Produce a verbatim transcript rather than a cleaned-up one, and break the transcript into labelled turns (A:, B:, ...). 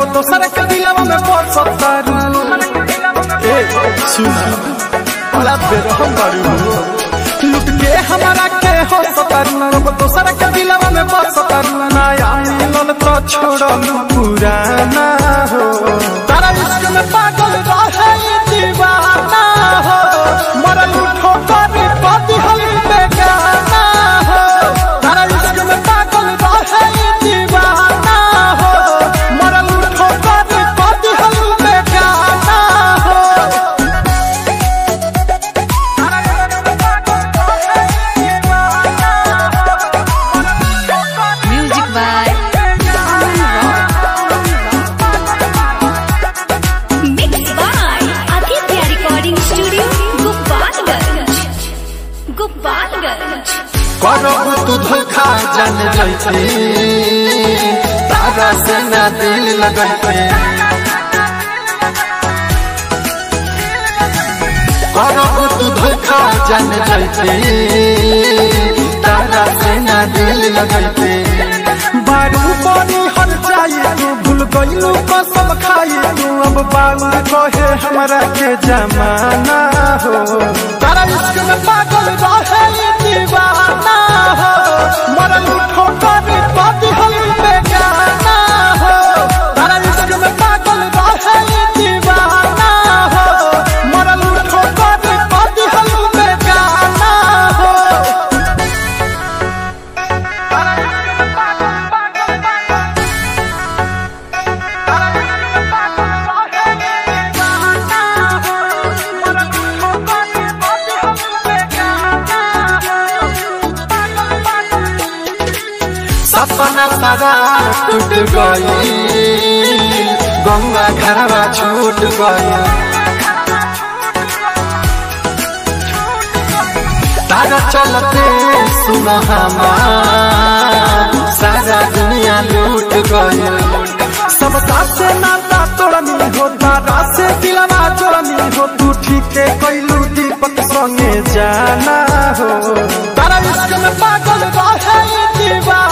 A: अब दोसर के दिलवा में बसतारू ए सुना भला बेरहम बारू लुट के हमारा के हो सतारू अब दोसर के दिलवा में बसतारू नया मिलन तो छोड़लू पुराना हो तारा इश्क में पागल रहे दीवाना हो मरल ठोकर पाती हल बेगाना हो तारा इश्क में पागल रहे दीवाना हो मरल ठोकर पाती हल बेगाना हो
B: music by mix by Aditya recording studio Gopalganj Gopalganj
A: करब तू धोखा जान जाइते तारा से ना दिल लगाइते करब तू धोखा जान जाइते तारा से ना दिल लगाइते बारू पानी हर जाइए तू भूल गइलू कसम खाइए तू अब बाबू कहे हमरा के जमाना हो तारा इश्क में पागल रहे दीवाना हो मरल ठोकर पाती हल बेगाना हो तारा इश्क में पागल रहे दीवाना हो मरल ठोकर पाती हल बेगाना हो सपना सारा टूट गई गंगा घरवा छूट गई तारा चलते सुन हमार सारा दुनिया लूट गई सब से नाता तोड़नी हो तारा से दिलवा जोड़नी हो तू ठीक कैलू दीपक संगे जाना हो तारा इश्क में पागल रहे दीवाना